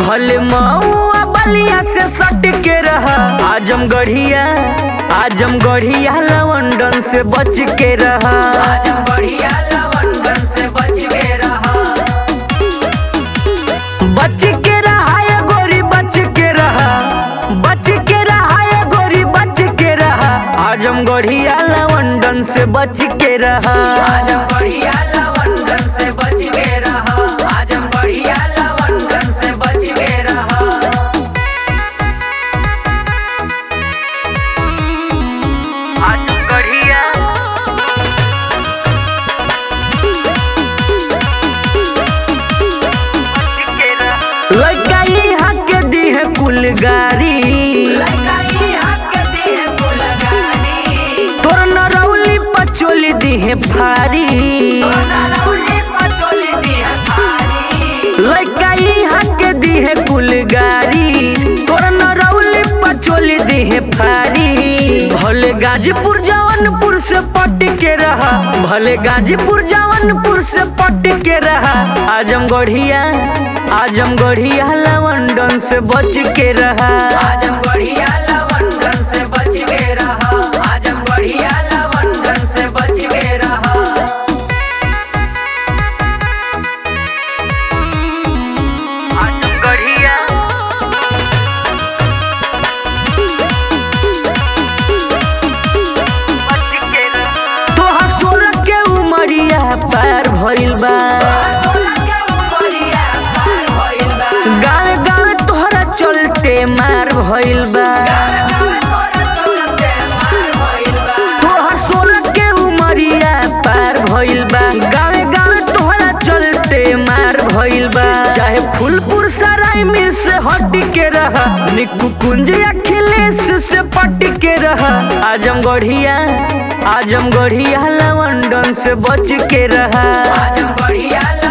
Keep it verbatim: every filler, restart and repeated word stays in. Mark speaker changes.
Speaker 1: भले मऊआ बलिया से सट के रहा। आजमगढ़िया आजमगढ़िया लवंडन से बच के रहा।
Speaker 2: आजमगढ़िया लवंडन से बच के रहा।
Speaker 1: बच के रहा ये गोरी बच के रहा। बच के रहा ये गोरी बच के रहा। आजमगढ़िया लवंडन से बच के रहा।
Speaker 2: आजमगढ़िया लवंडन से बच के रहा। आजमगढ़िया लवंडन से बच के रहा।
Speaker 1: आजमगढ़िया लड़का यहाँ के दी है कुलगारी।
Speaker 2: लड़का यहाँ के दी है कुलगारी।
Speaker 1: तोर नरौली पचोली दी है भारी।
Speaker 2: नरौली पचोली दी है भारी।
Speaker 1: लड़का यहाँ के दी है कुलगारी। तोर नरौली पचोली दी है भारी। भले गाजीपुर जौनपुर से पट के रहा। भले गाजीपुर जौनपुर से पट के रहा। आजमगढ़िया आजमगढ़िया लवंडन से बच के रहा।
Speaker 2: आजमगढ़िया लवंडन से बच के रहा। आजमगढ़िया लवंडन से बच के रहा।
Speaker 1: आजमगढ़िया तोहार सोलह के उमरिया पार भइल बा। गाँव गाँव तोहरा चलते मार भइल बा। तोहार सोलह के उमरिया पार भइल बा। गाँव गाँव तोहरा चलते मार भइल बा। चाहे फूलपुर सराय में से हट के रहा। निक्कू कुंज अखिलेश से पट के रहा। आजमगढ़िया आजमगढ़िया लवंडन से बच के रहा।
Speaker 2: आजमगढ़िया